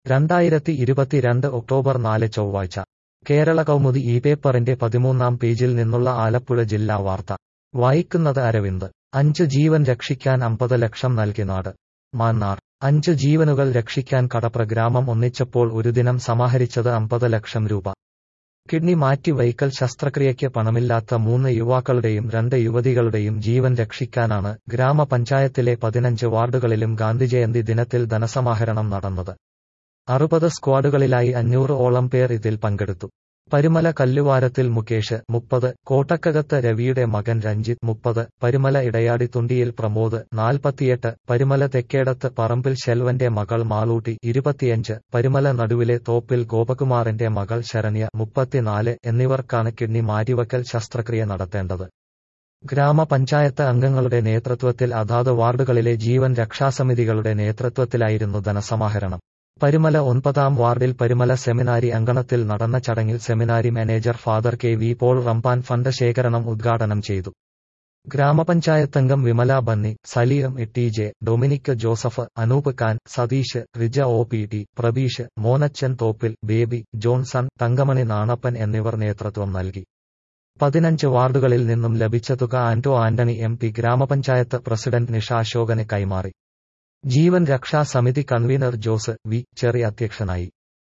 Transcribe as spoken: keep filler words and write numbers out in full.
രണ്ടായിരത്തി ഇരുപത്തിരണ്ട് ഒക്ടോബർ നാല് ചൊവ്വാഴ്ച കേരള കൗമുദി ഈ പേപ്പറിന്റെ പതിമൂന്നാം പേജിൽ നിന്നുള്ള ആലപ്പുഴ ജില്ലാ വാർത്ത വായിക്കുന്നത് അരവിന്ദ്. അഞ്ചു ജീവൻ രക്ഷിക്കാൻ അമ്പത് ലക്ഷം നൽകി നാട്. മാന്നാർ. അഞ്ചു ജീവനുകൾ രക്ഷിക്കാൻ കടപ്ര ഗ്രാമം ഒന്നിച്ചപ്പോൾ ഒരു ദിനം സമാഹരിച്ചത് അമ്പത് ലക്ഷം രൂപ. കിഡ്നി മാറ്റി വയ്ക്കൽ ശസ്ത്രക്രിയയ്ക്ക് പണമില്ലാത്ത മൂന്ന് യുവാക്കളുടെയും രണ്ട് യുവതികളുടെയും ജീവൻ രക്ഷിക്കാനാണ് ഗ്രാമപഞ്ചായത്തിലെ പതിനഞ്ച് വാർഡുകളിലും ഗാന്ധിജയന്തി ദിനത്തിൽ ധനസമാഹരണം നടന്നത്. അറുപത് സ്ക്വാഡുകളിലായി അഞ്ഞൂറ് ഓളം പേർ ഇതിൽ പങ്കെടുത്തു. പരുമല കല്ലുവാരത്തിൽ മുകേഷ് മുപ്പത്, കോട്ടക്കകത്ത് രവിയുടെ മകൻ രഞ്ജിത്ത് മുപ്പത്, പരുമല ഇടയാടി തുണ്ടിയിൽ പ്രമോദ് നാൽപ്പത്തിയെട്ട്, പരുമല തെക്കേടത്ത് പറമ്പിൽ ശെൽവന്റെ മകൾ മാളൂട്ടി ഇരുപത്തിയഞ്ച്, പരുമല നടുവിലെ തോപ്പിൽ ഗോപകുമാറിന്റെ മകൾ ശരണ്യ മുപ്പത്തിനാല് എന്നിവർക്കാണ് കിഡ്നി മാറ്റിവയ്ക്കൽ ശസ്ത്രക്രിയ നടത്തേണ്ടത്. ഗ്രാമപഞ്ചായത്ത് അംഗങ്ങളുടെ നേതൃത്വത്തിൽ അതാത് വാർഡുകളിലെ ജീവൻ രക്ഷാസമിതികളുടെ നേതൃത്വത്തിലായിരുന്നു ധനസമാഹരണം. പരുമല ഒൻപതാം വാർഡിൽ പരുമല സെമിനാരി അങ്കണത്തിൽ നടന്ന ചടങ്ങിൽ seminary manager Father K V Paul Ramban fund ശേഖരണം ഉദ്ഘാടനം ചെയ്തു. ഗ്രാമപഞ്ചായത്തംഗം Vimala Benny, Saleem T J, Dominic Joseph, Anoop Khan, Satheesh, Rija O P T, Prabeesh, Monachan Thoppil, Baby, Johnson, Thankamani Nanappan എന്നിവർ നേതൃത്വം നൽകി. പതിനഞ്ച് വാർഡുകളിൽ നിന്നും ലഭിച്ച തുക ആന്റോ ആന്റണി എം പി ഗ്രാമപഞ്ചായത്ത് പ്രസിഡന്റ് നിഷ അശോകന് കൈമാറി. ജീവൻ രക്ഷാ സമിതി കൺവീനർ ജോസ് വി ചെറി അധ്യക്ഷനായി.